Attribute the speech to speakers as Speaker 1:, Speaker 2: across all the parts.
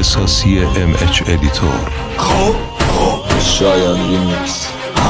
Speaker 1: اختصاصی MH ادیتور.
Speaker 2: خب
Speaker 3: شایان ریمیکس.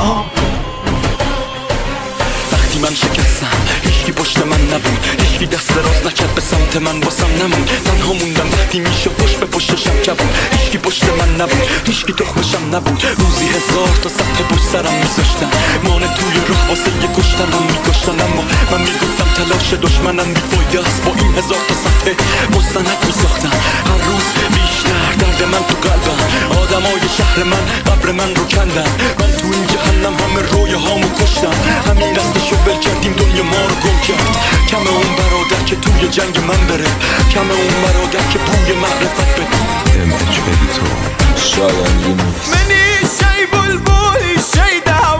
Speaker 2: وقتی من شکستم هیچکی پشت من نبود، هیچکی دست دراز نکرد به سمت من، واسم نموند. تنها موندم وقتی میشه پشت به پشتشم کبود، هیچکی پشت من نبود، هیچکی تخمشم نبود. روزی 1000 تا صفحه پشت سرم میذاشتن، مانه توی راه واسه یه کشتنم میکشتن. اما من میگفتم تلاش دشمنم بیفایده است، با این 1000 تا صفحه مستند میساختم. هر روز بیشتر درد من تو قلبم، آدمای شهر من قبر من رو کندن. من تو این جهنم همه رویه هامو کشتم، همین دستشو ول کردیم دنیا ما رو گم کرد. کم اون برادر که توی جنگ من بره، کم اون برادر که بوی معرفت بده.
Speaker 1: MH ادیتور.
Speaker 3: شایان ریمیکس.
Speaker 4: منی شی بلبلی شی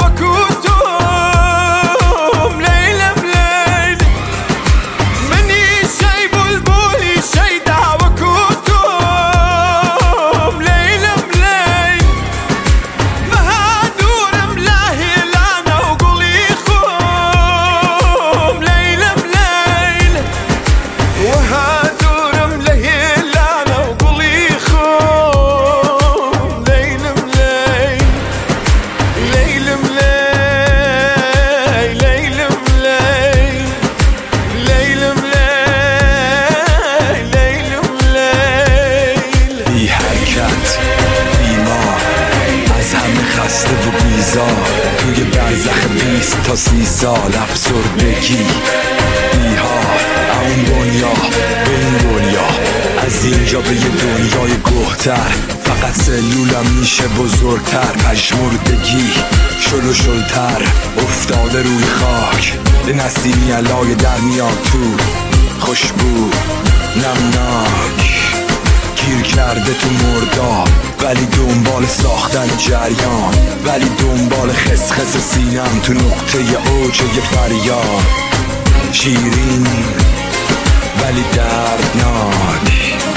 Speaker 4: دعوکوتم لیلم لیل. منی شی بلبلی شی دعوکوتم لیلم لیل. مهادورم لاهی لانا وقلی خوم لیلم لیل. وهادورم لاهی لانا وقلی خوم لیلم لیل. لیلم لیل لیلم لیل لیلم لیل لیلم لیل.
Speaker 5: بی حرکت بیمار، از همه خسته و بیزار، توی برزخ 20 تا 30 سال افسردگی بیهار. اون دنیا به این دنیا، از اینجا به یه دنیای گهتر. فقط سلولم میشه بزرگتر، پژمردگی شلوشلتر افتاده روی خاک. به نسیمی علای در میاد تو خوشبو نمناک، گیر کرده تو مرداب، ولی دنبال ساختن جریان، ولی دنبال خسخس سینم تو نقطه اوج یه فریاد. شیرین ولی دردناک.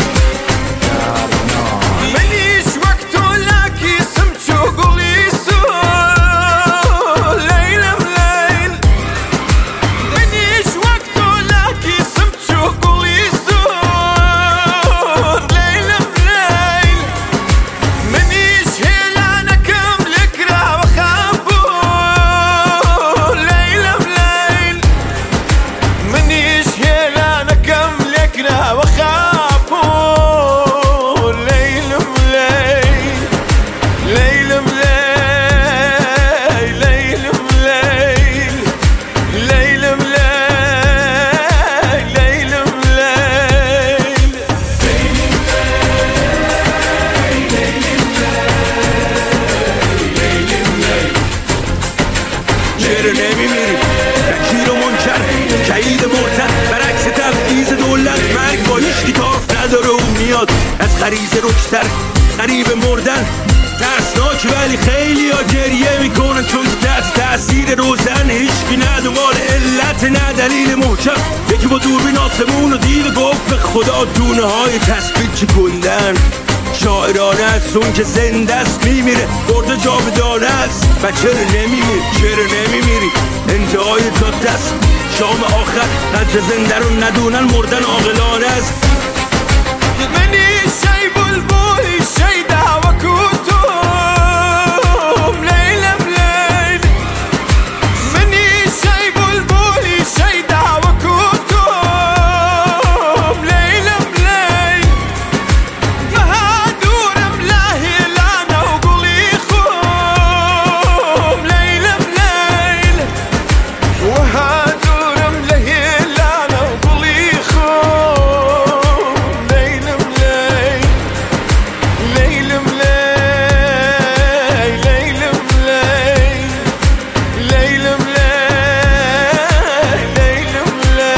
Speaker 4: منیش وقتو لکی سمچو قلیسو لیلم لیل. منیش وقتو لکی سمچو قلیسو لیلم لیل. منیش هلانكم لكرا وخافو لیلم لیل. منیش هلانكم لكرا وخافو لیلم لیل. لیلم لیل لیلم لیل لیلم لیل لیلم لیل.
Speaker 5: چرا نمیمیری؟ نکیر و منکر کعید مرتد، برعکس تبعیض دولت مرگ با هیچکی طرف نداره و میاد از غریزه رکتر. قریب مردن ترسناک، ولی خیلی ها گریه میکنن چون تحت تأثیر روزن. هیچکی نه دنبال علت نه دلیل محکم، یکی با دوربین آسمون و دید گفت به خدا دونه های تثبیت چی کندن. شاعرانه است اون که زنده است میمیره، برده جاودانه است. و چرا نمیمیری؟ چرا نمیمیری؟ انتهای جاده است، شام آخر قدر زنده رو ندونن، مردن عاقلانه است.
Speaker 4: منی شی بلبلی شی دعوکوتم لیلم لیل. منی شی بلبلی شی دعوکوتم لیلم لیل. مهادورم لاهی لانا وقلی خوم لیلم لیل. وهادورم لاهی لانا وقلی خوم لیلم لیل. لیلم لیل لیلم لیل لیلم لیل لیلم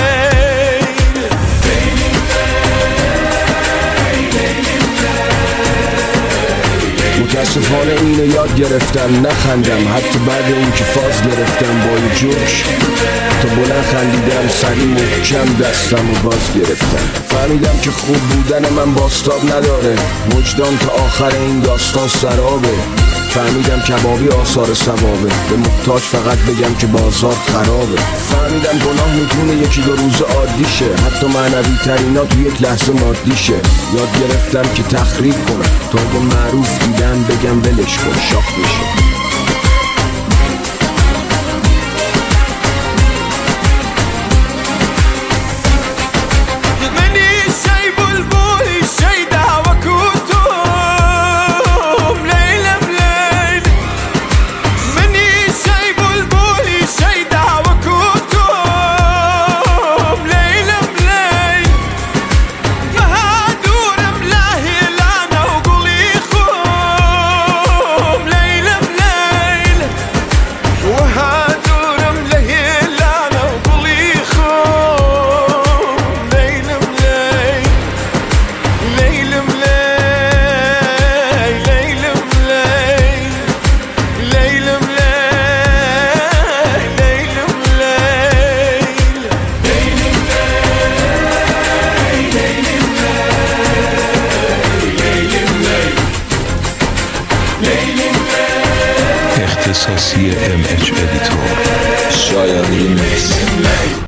Speaker 4: لیل.
Speaker 6: متاسفانه اینو یاد گرفتم نخندم، حتی بعد این که فاز گرفتم با یه جوش. تا بلند خندیدم، سری محکم دستم و باز گرفتم. فهمیدم که خوب بودن من باستاب نداره، وجدان تا آخر این داستان سرابه. فهمیدم کبابی آثار ثوابه، به محتاج فقط بگم که بازار خرابه. فهمیدم گناه میتونه یکی دو روز عادی شه، حتی معنوی ترینا تو یک لحظه مادی شه. یاد گرفتم که تخریب کنم تا اگه معروف دیدم بگم ولش کن شاخ میشه.
Speaker 1: اختصاصی MH ادیتور
Speaker 3: شایان ریمیکس.